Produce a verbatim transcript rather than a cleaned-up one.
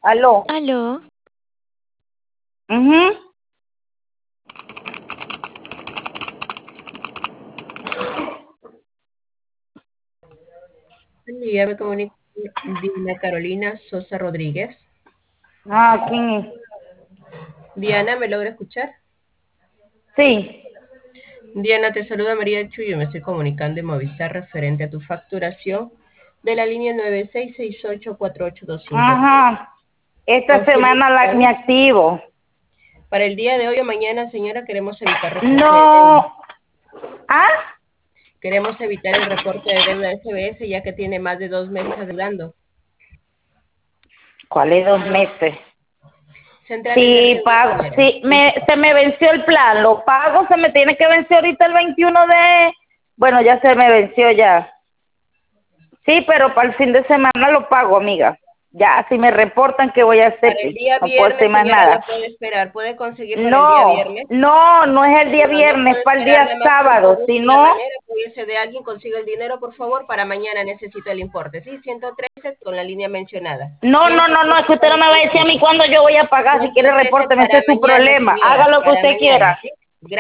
Aló. Aló. Mhm. Buen día, me comunico con Diana Carolina Sosa Rodríguez. Ah, ¿quién es? Diana, ¿me logra escuchar? Sí. Diana, te saluda María Chuyo, me estoy comunicando en Movistar referente a tu facturación de la línea nueve seis seis ocho cuatro ocho dos cinco. Ajá. Esta Confirmo semana la, que me activo. para el día de hoy o mañana, señora, queremos evitar reporte de deuda. No. ¿Ah? Queremos evitar el reporte de deuda de S B S ya que tiene más de dos meses adeudando. ¿Cuáles dos meses? Central de Sí, Energía, pago. señora. Sí, me, se me venció el plan. Lo pago, se me tiene que vencer ahorita el veintiuno de... Bueno, ya se me venció ya. Sí, pero para el fin de semana lo pago, amiga. Ya, si me reportan, ¿qué voy a hacer? Para el Pues? día No puedo hacer viernes, más señora, nada. la puede esperar. ¿Puede conseguir para el día No, viernes? no, no es el día No, no viernes, puedo para el esperar, día nada más como sábado. Si busque la no, manera, pudiese de alguien, consiga el dinero, por favor, para mañana necesito el importe. Sí, ciento trece con la línea mencionada. no, no, no, no, es que usted no me va a decir a mí cuándo yo voy a pagar. Si quiere, ciento trece repórteme, ese para es su mañana, problema. señora, Haga lo que para usted mañana, quiera. ¿sí?